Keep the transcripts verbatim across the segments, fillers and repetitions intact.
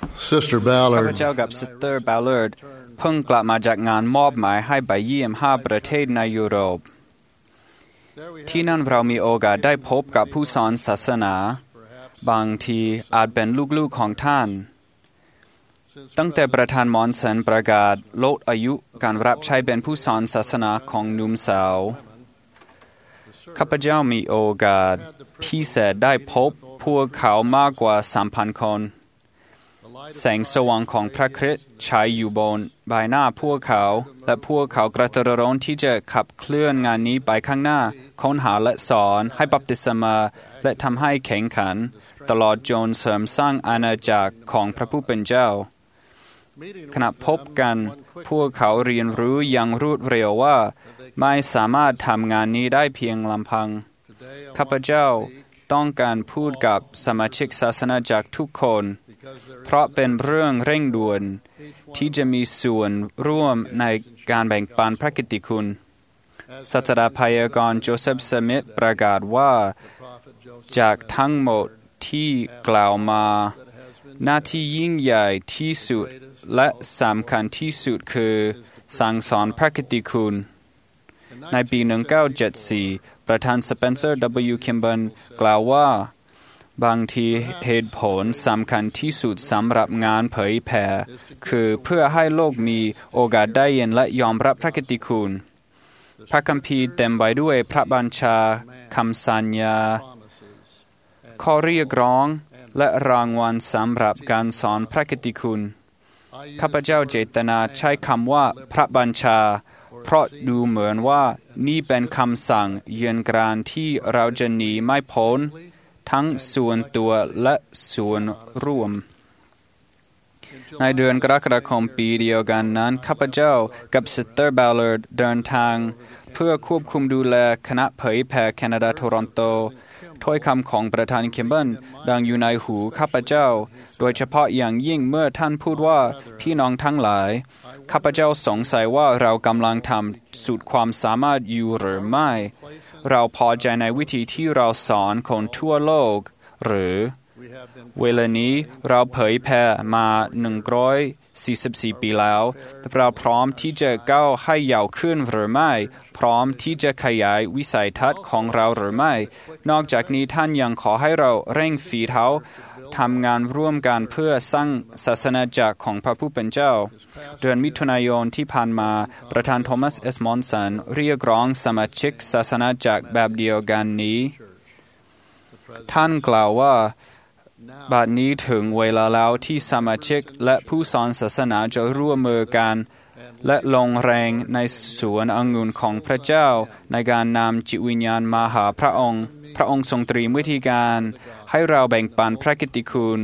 Sister ข้าพ Ballard เจ้ากับซิสเตอร์บาลเลอร์ดเพิ่งกลับมาจากงานมอบหมายให้ไปเยี่ยมห้าประเทศในยุโรปที่นั่นเรามีโอกาสได้พบกับผู้สอนศาสนาบางทีอาจเป็นลูกๆของท่านตั้งแต่ประธานมอนสันประกาศลดอายุการรับใช้เป็นผู้สอนศาสนาของหนุ่มสาวข้าพเจ้ามีโอกาสพิเศษได้พบพวกเขามากกว่า สามพัน คนแสงสว่างของพระคริสต์ฉายอยู่บนใบหน้าพวกเขาและพวกเขากระตือรือร้นที่จะขับเคลื่อนงานนี้ไปข้างหน้าค้นหาและสอนให้บัพติศมาและทำให้แข็งขันตลอดจนเสริมสร้างอาณาจักรของพระผู้เป็นเจ้าขณะพบกันพวกเขาเรียนรู้อย่างรวดเร็วว่าไม่สามารถทำงานนี้ได้เพียงลำพังข้าพเจ้าต้องการพูดกับสมาชิกศาสนาจักรทุกคนเพราะเป็นเรื่องเร่งด่วนที่จะมีส่วนร่วมในการแบ่งปันพระกิตติคุณศาสดาพยากรณ์โจเซฟสมิธประกาศว่าจากทั้งหมดที่กล่าวมาหน้าที่ยิ่งใหญ่ที่สุดและสำคัญที่สุดคือสั่งสอนพระกิตติคุณในปีหนึ่งพันเก้าร้อยเจ็ดสิบสี่ประธานสเปนเซอร์ ดับเบิลยู คิมเบิลกล่าวว่าบางทีเหตุผลสำคัญที่สุดสำหรับงานเผยแผ่คือเพื่อให้โลกมีโอกาสได้ยินและยอมรับพระกิตติคุณพระคัมภีร์เต็มไปด้วยพระบัญชาคำสัญญาข้อเรียกร้องและรางวัลสำหรับการสอนพระกิตติคุณข้าพเจ้าเจตนาใช้คำว่าพระบัญชาเพราะดูเหมือนว่านี่เป็นคำสั่งเยือนกรานที่เราจะหนีไม่พ้นทั้งส่วนตัวและส่วนร่วมในเดือนกรกฎาคมปีเดียวกันนั้นข้าพเจ้ากับซิสเตอร์บาลเลอร์ดเดินทางเพื่อควบคุมดูแลคณะเผยแผ่แคนาดาโทรอนโตถ้อยคำของประธานคิมเบิลดังอยู่ในหูข้าพเจ้าโดยเฉพาะอย่างยิ่งเมื่อท่านพูดว่าพี่น้องทั้งหลายข้าพเจ้าสงสัยว่าเรากำลังทำสุดความสามารถอยู่หรือไม่เราพอใจในวิธีที่เราสอนคนทั่วโลกหรือเวลานี้เราเผยแผ่มาหนึ่งร้อยสี่สิบสี่ปีแล้วเราพร้อมที่จะก้าวให้ยาวขึ้นหรือไม่พร้อมที่จะขยายวิสัยทัศน์ของเราหรือไม่นอกจากนี้ท่านยังขอให้เราเร่งฝีเท้าทำงานร่วมกันเพื่อสร้างศาสนาจักรของพระผู้เป็นเจ้าเดือนมิถุนายนที่ผ่านมาประธานโทมัสเอสมอนสันเรียกร้องสมาชิกศาสนาจักรแบบเดียวกันนี้ท่านกล่าวว่าบัดนี้ถึงเวลาแล้วที่สมาชิกและผู้สอนศาสนาจะร่วมมือกันและลงแรงในสวนองุ่นของพระเจ้าในการนำจิตวิญญาณมาหาพระองค์พระองค์ทรงเตรียมวิธีการให้เราแบ่งปันพระกิตติคุณ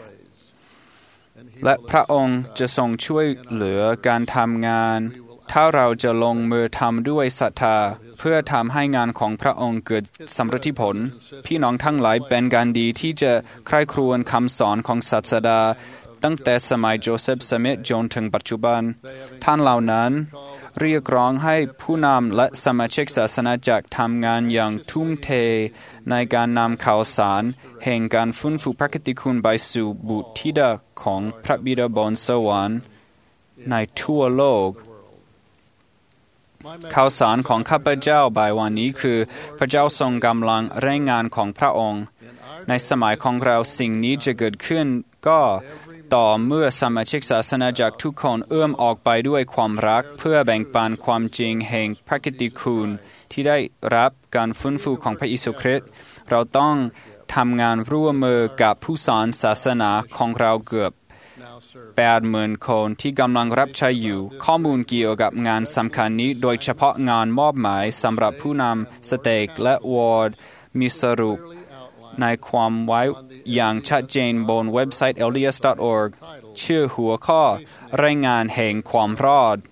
และพระองค์จะทรงช่วยเหลือการทำงานถ้าเราจะลงมือทำด้วยศรัทธาเพื่อทำให้งานของพระองค์เกิดสำเร็จผลพี่น้องทั้งหลายเป็นการดีที่จะใคร่ครวญคำสอนของศาสดาตั้งแต่สมัยโจเซฟสมิธจนถึงปัจจุบันท่านเหล่านั้นเรียกร้องให้ผู้นำและสมาชิกศาสนาจักรทำงานอย่างทุ่มเทในการนำข่าวสารแห่งการฟื้นฟูพระกิตติคุณไปสู่บุตรธิดาของพระบิดาบนสวรรค์ในทั่วโลกข่าวสารของข้าพเจ้าบ่ายวันนี้คือพระเจ้าทรงกำลังเร่งงานของพระองค์ในสมัยของเราสิ่งนี้จะเกิดขึ้นก็ต่อเมื่อสมาชิกศาสนาจักรทุกคนเอื้อมออกไปด้วยความรักเพื่อแบ่งปันความจริงแห่งพระกิตติคุณที่ได้รับการฟื้นฟูของพระเยซูคริสต์เราต้องทำงานร่วมมือกับผู้สอนศาสนาของเราเกือบแปดหมื่นคนที่กำลังรับใช้อยู่ข้อมูลเกี่ยวกับงานสำคัญนี้โดยเฉพาะงานมอบหมายสำหรับผู้นำสเต็กและวอร์ดมีสรุปในความไว้อย่างชัดเจนบนเว็บไซต์ เอล ดี เอส ดอท ออร์ก ชื่อหัวข้อรายงานแห่งความรอด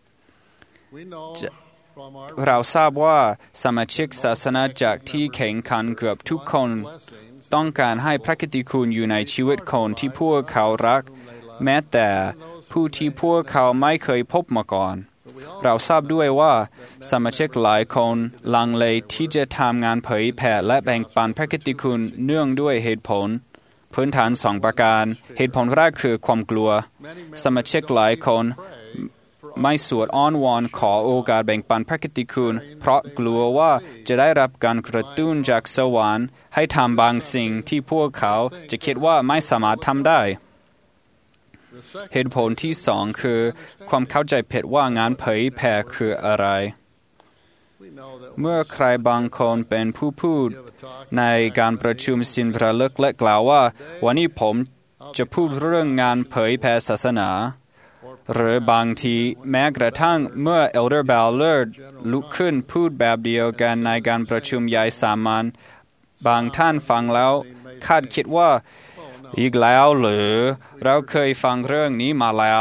เราทราบว่าสมาชิกศาสนาจักรที่แข่งขันเกือบทุกคนต้องการให้พระกิตติคุณอยู่ในชีวิตคนที่พวกเขารักแม้แต่ผู้ที่พวกเขาไม่เคยพบมาก่อนเราทราบด้วยว่าสมาชิกหลายคนลังเลที่จะทำงานเผยแผ่และแบ่งปันพระกิตติคุณเนื่องด้วยเหตุผลพื้นฐานสองประการเหตุผลแรกคือความกลัวสมาชิกหลายคนไม่สวดอ้อนวอนขอโอกาสแบ่งปันพระกิตติคุณเพราะกลัวว่าจะได้รับการกระตุ้นจากสวรรค์ให้ทำบางสิ่งที่พวกเขาจะคิดว่าไม่สามารถทำได้เหตุผลที่สองคือความเข้าใจผิดว่างานเผยแผ่คืออะไรเมื่อใครบางคนเป็นผู้พูดในการประชุมสินระลึกและกล่าวว่าวันนี้ผมจะพูดเรื่องงานเผยแผ่ศาสนาหรือบางทีแม้กระทั่งเมื่อ Elder Ballard ลุกขึ้นพูดแบบเดียวกันในการประชุมใหญ่สามัญบางท่านฟังแล้วคาดคิดว่าอีกแล้วหรือเราเคยฟังเรื่องนี้มาแล้ว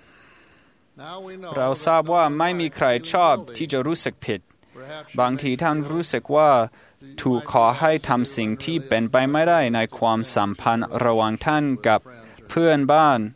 เราทราบว่าไม่มีใครชอบที่จะรู้สึกผิดบางทีท่านรู้สึกว่าถูกขอให้ทำสิ่งที่เป็นไปไม่ได้ในความสัมพันธ์ระหว่างท่านกับเพื่อนบ้าน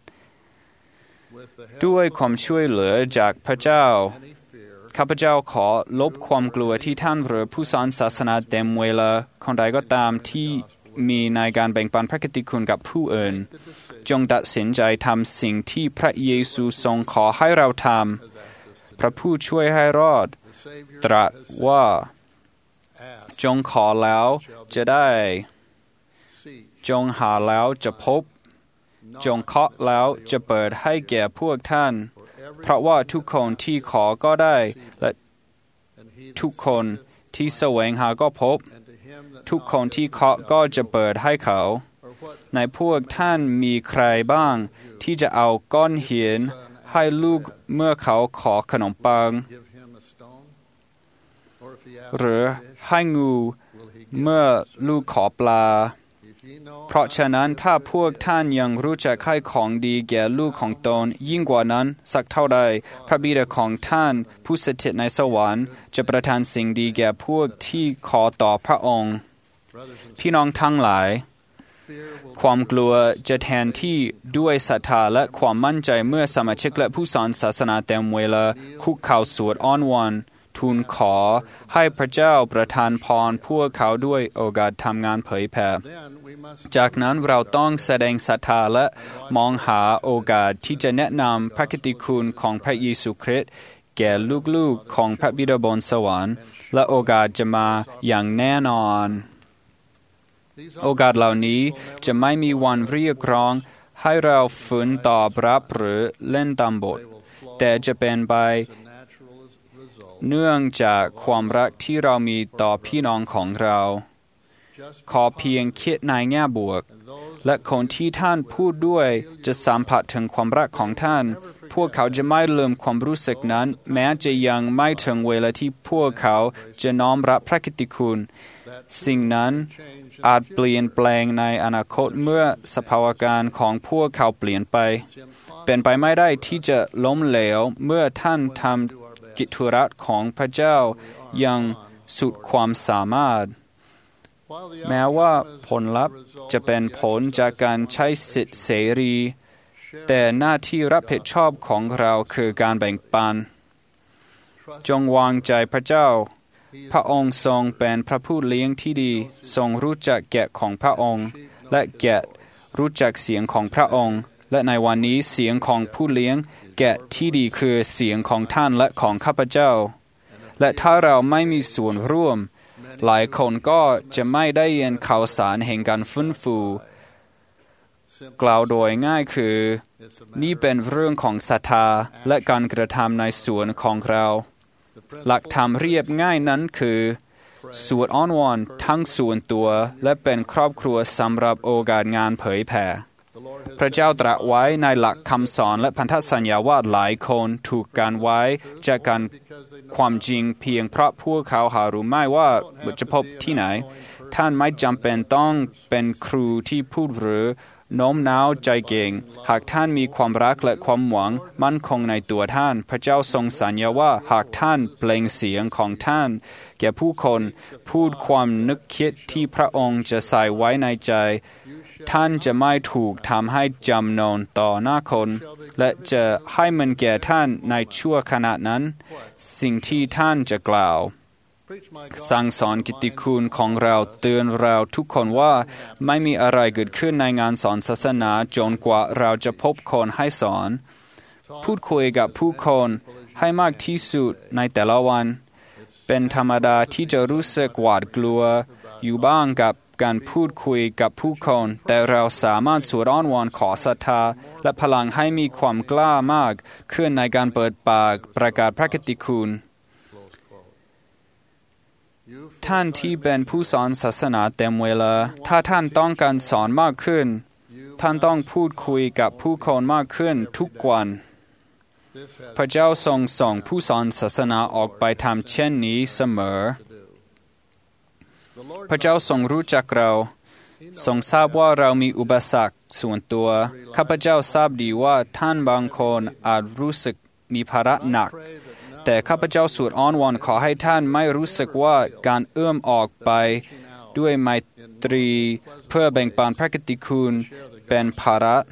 ด้วยความช่วยเหลือจากพระเจ้าข้าพเจ้าขอลบความกลัวที่ท่านหรือผู้สอนศาสนาเต็มเวลาคนใดก็ตามที่มีในการแบ่งปันพระกิตติคุณกับผู้อื่นจงตัดสินใจทำสิ่งที่พระเยซูทรงขอให้เราทำพระผู้ช่วยให้รอดตรัสว่าจงขอแล้วจะได้จงหาแล้วจะพบจงเคาะแล้วจะเปิดให้แก่พวกท่านเพราะว่าทุกคนที่ขอก็ได้และทุกคนที่แสวงหาก็พบทุกคนที่เคาะก็จะเปิดให้เขาในพวกท่านมีใครบ้างที่จะเอาก้อนหินให้ลูกเมื่อเขาขอขนมปังหรือให้งูเมื่อลูกขอปลาเพราะฉะนั้นถ้าพวกท่านยังรู้จักให้ของดีแก่ลูกของตนยิ่งกว่านั้นสักเท่าใดพระบิดาของท่านผู้สถิตในสวรรค์จะประทานสิ่งดีแก่พวกที่ขอต่อพระองค์พี่น้องทั้งหลายความกลัวจะแทนที่ด้วยศรัทธาและความมั่นใจเมื่อสมาชิกและผู้สอนศาสนาเต็มเวลาคุกเข่าสวดอ้อนวอนทูลขอให้พระเจ้าประทานพรพวกเขาด้วยโอกาสทำงานเผยแผ่จากนั้นเราต้องแสดงศรัทธาและมองหาโอกาสที่จะแนะนำพระกิตติคุณของพระเยซูคริสต์แก่ลูกๆของพระบิดาบนสวรรค์และโอกาสจะมาอย่างแน่นอนโอกาสเหล่านี้จะไม่มีวันเรียกร้องให้เราฝืนตอบรับหรือเล่นตามบทแต่จะเป็นไปเนื่องจากความรักที่เรามีต่อพี่น้องของเราขอเพียงคิดในแง่บวกและคนที่ท่านพูดด้วยจะสัมผัสถึงความรักของท่านพวกเขาจะไม่ลืมความรู้สึกนั้นแม้จะยังไม่ถึงเวลาที่พวกเขาจะน้อมรับพระกิตติคุณสิ่งนั้นอาจเปลี่ยนแปลงในอนาคตเมื่อสภาวะการของพวกเขาเปลี่ยนไปเป็นไปไม่ได้ที่จะล้มเหลวเมื่อท่านทำกิจธุระของพระเจ้าอย่างสุดความสามารถแม้ว่าผลลัพธ์จะเป็นผลจากการใช้สิทธิเสรีแต่หน้าที่รับผิดชอบของเราคือการแบ่งปันจงวางใจพระเจ้าพระองค์ทรงเป็นพระผู้เลี้ยงที่ดีทรงรู้จักแกะของพระองค์และแกะรู้จักเสียงของพระองค์และในวันนี้เสียงของผู้เลี้ยงแกะที่ดีคือเสียงของท่านและของข้าพเจ้าและถ้าเราไม่มีส่วนร่วมหลายคนก็จะไม่ได้ยินข่าวสารแห่งการฟื้นฟูกล่าวโดยง่ายคือนี่เป็นเรื่องของศรัทธาและการกระทำในส่วนของเราหลักธรรมเรียบง่ายนั้นคือสวดอ้อนวอนทั้งส่วนตัวและเป็นครอบครัวสำหรับโอกาสงานเผยแผ่พระเจ้าตรัสไว้ในหลักคำสอนและพันธสัญญาว่าหลายคนถูกการไว้จากการความจริงเพียงเพราะพวกเขาหารู้ไม่ว่าจะพบที่ไหนท่านไม่จำเป็นต้องเป็นครูที่พูดหรือโน้มน้าวใจเก่งหากท่านมีความรักและความหวังมั่นคงในตัวท่านพระเจ้าทรงสัญญาว่าหากท่านเปล่งเสียงของท่านแก่ผู้คนพูดความนึกคิดที่พระองค์จะใส่ไว้ในใจท่านจะไม่ถูกทำให้จำนนต่อหน้าคนและจะให้มันแก่ท่านในชั่วขณะนั้นสิ่งที่ท่านจะกล่าวสั่งสอนกิตติคุณของเราเตือนเราทุกคนว่าไม่มีอะไรเกิดขึ้นในงานสอนศาสนาจนกว่าเราจะพบคนให้สอนพูดคุยกับผู้คนให้มากที่สุดในแต่ละวันเป็นธรรมดาที่จะรู้สึกหวาดกลัวอยู่บ้างกับการพูดคุยกับผู้คนแต่เราสามารถสวดอ้อนวอนขอศรัทธาและพลังให้มีความกล้ามากขึ้นในการเปิดปากประกาศพระกิตติคุณท่านที่เป็นผู้สอนศาสนาเต็มเวลาถ้าท่านต้องการสอนมากขึ้นท่านต้องพูดคุยกับผู้คนมากขึ้นทุกวันพระเจ้าทรงส่งผู้สอนศาสนาออกไปทำเช่นนี้เสมอพระเจ้าทรงรู้จักเราทรงทราบว่าเรามีอุปสรรคส่วนตัวข้าพเจ้าทราบดีว่าท่านบางคนอาจรู้สึกมีภาระหนักแต่ข้าพเจ้าสวดอ้อนวอนขอให้ท่านไม่รู้สึกว่าการเอื้อมออกไปด้วยไมตรีเพื่อแบ่งปันพระกิตติคุณเป็นภาระ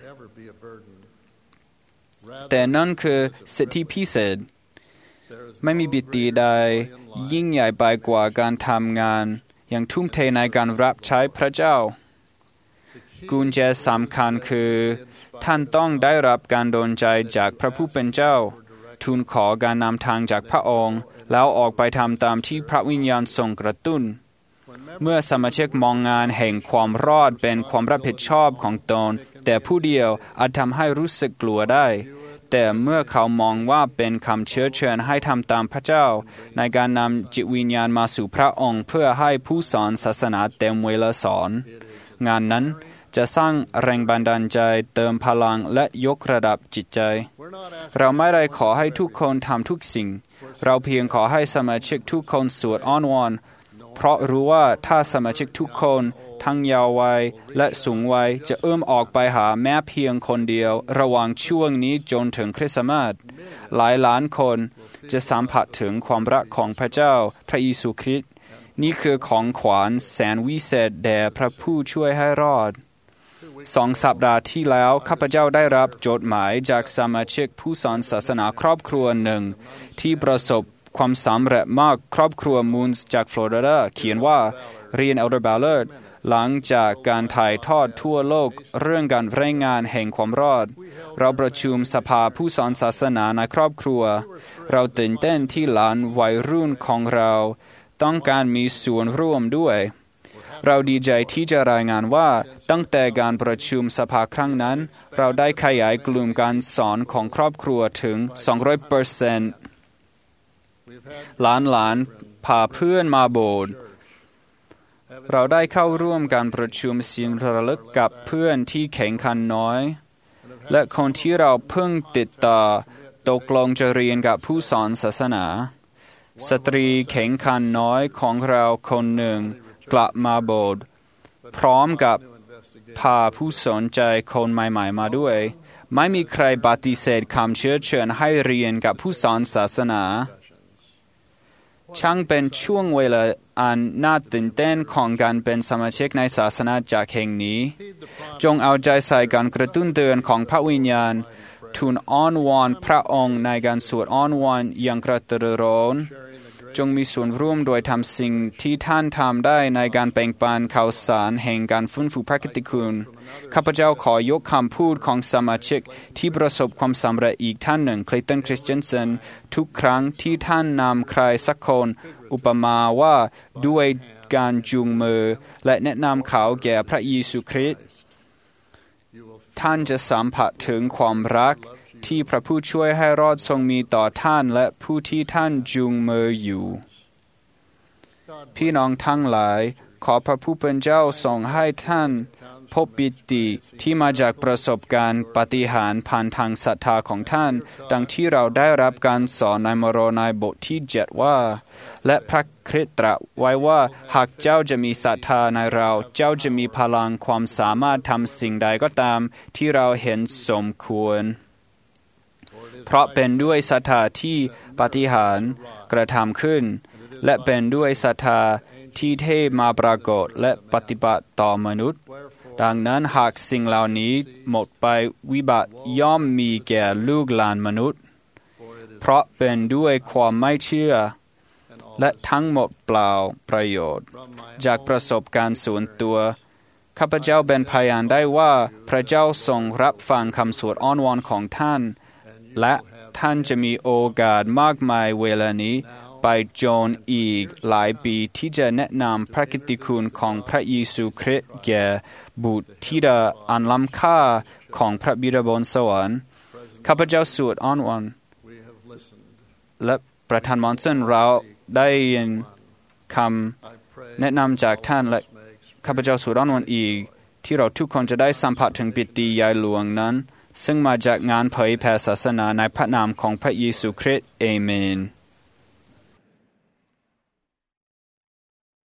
แต่นั่นคือสิทธิพิเศษไม่มีบิตีใดยิ่งใหญ่ไปกว่าการทำงานอย่างทุ่มเทในการรับใช้พระเจ้ากุญแจสำคัญคือท่านต้องได้รับการดลใจจากพระผู้เป็นเจ้าทูลขอการนำทางจากพระองค์แล้วออกไปทำตามที่พระวิญญาณทรงกระตุ้นเมื่อสมาชิกมองงานแห่งความรอดเป็นความรับผิดชอบของตนแต่ผู้เดียวอาจทำให้รู้สึกกลัวได้แต่เมื่อเขามองว่าเป็นคำเชื้อเชิญให้ทำตามพระเจ้าในการนำจิตวิญญาณมาสู่พระองค์เพื่อให้ผู้สอนศาสนาเต็มเวลาสอนงานนั้นจะสร้างแรงบันดาลใจเติมพลังและยกระดับจิตใจเราไม่ได้ขอให้ทุกคนทำทุกสิ่งเราเพียงขอให้สมาชิกทุกคนสวดอ้อนวอนเพราะรู้ว่าถ้าสมาชิกทุกคนทั้งยาววัยและสูงวัยจะเอื้อมออกไปหาแม้เพียงคนเดียวระหว่างช่วงนี้จนถึงคริสต์มาสหลายล้านคนจะสัมผัสถึงความรักของพระเจ้าพระเยซูคริสต์นี่คือของขวัญแสนวิเศษแด่พระผู้ช่วยให้รอดสองสัปดาห์ที่แล้วข้าพเจ้าได้รับจดหมายจากสมาชิกผู้สอนศาสนาครอบครัวหนึ่งที่ประสบความสำเร็จมากครอบครัวมูนส์จากฟลอริดาเขียนว่าเรียน Elder Ballard หลังจากการถ่ายทอดทั่วโลกเรื่องการรายงานแห่งความรอดเราประชุมสภาผู้สอนศาสนาในครอบครัวเราตื่นเต้นที่หลานวัยรุ่นของเราต้องการมีส่วนร่วมด้วยเราดีใจที่จะรายงานว่าตั้งแต่การประชุมสภาครั้งนั้นเราได้ขยายกลุ่มการสอนของครอบครัวถึง สองร้อยเปอร์เซ็นต์ หลานๆพาเพื่อนมาโบสถ์เราได้เข้าร่วมการประชุมศิลประลึกกับเพื่อนที่แข่งขันน้อยและคนที่เราเพิ่งติดต่อตกลงจะเรียนกับผู้สอนศาสนาสตรีแข่งขันน้อยของเราคนหนึ่งกลับมาโบสถ์พร้อมกับพาผู้สนใจคนใหม่ๆมาด้วยไม่มีใครปฏิเสธคำเชื้อเชิญให้เรียนกับผู้สอนศาสนาช่างเป็นช่วงเวลาอันน่าตื่นเต้นของการเป็นสมาชิกในศาสนาจักรแห่งนี้จงเอาใจใส่การกระตุ้นเตือนของพระวิญญาณทูลอ้อนวอนพระองค์ในการสวดอ้อนวอนอย่างกระตือรือร้นจงมีส่วนร่วมโดยทำสิ่งที่ท่านทำได้ในการแบ่งปันข่าวสารแห่งการฟื้นฟูพระกิตติคุณข้าพเจ้าขอยกคำพูดของสมาชิกที่ประสบความสำเร็จอีกท่านหนึ่งคลินตันคริสเตียนเซนทุกครั้งที่ท่านนำใครสักคนอุปมาว่าด้วยการจูงมือและแนะนำเขาแก่พระเยซูคริสต์ท่านจะสัมผัสถึงความรักที่พระผู้ช่วยให้รอดทรงมีต่อท่านและผู้ที่ท่านจูงมืออยู่พี่น้องทั้งหลายขอพระผู้เป็นเจ้าทรงให้ท่านพบปิติที่มาจากประสบการณ์ปาฏิหาริย์ผ่านทางศรัทธาของท่านดังที่เราได้รับการสอนในโมโรในบทที่เจ็ดว่าและพระคริสต์ตรัสไว้ว่าหากเจ้าจะมีศรัทธาในเราเจ้าจะมีพลังความสามารถทำสิ่งใดก็ตามที่เราเห็นสมควรเพราะเป็นด้วยศรัทธาที่ปาฏิหาริย์กระทำขึ้นและเป็นด้วยศรัทธาที่เทพมาปรากฏและปฏิบัติต่อมนุษย์ดังนั้นหากสิ่งเหล่านี้หมดไปวิบัติย่อมมีแก่ลูกหลานมนุษย์เพราะเป็นด้วยความไม่เชื่อและทั้งหมดเปล่าประโยชน์จากประสบการณ์ส่วนตัวข้าพเจ้าเป็นพยานได้ว่าพระเจ้าทรงรับฟังคำสวดอ้อนวอนของท่านและท่านจะมีโอกาสมากมายเวลานี้ไปจนอีกหลายปีที่จะแนะนำพระกิตติคุณของพระเยซูคริสต์แก่บุตรธิดาอันล้ำค่าของพระบิดาบนสวรรค์ข้าพเจ้าสวดอ้อนวอนและประธานมอนสันเราได้ยินคำแนะนำจากท่านและข้าพเจ้าสวดอ้อนวอนอีกที่เราทุกคนจะได้สัมผัสถึงปิติใหญ่หลวงนั้นซึ่งมาจากงานเผยแผ่ศาสนาในพระนามของพระเยซูคริสต์เอเมน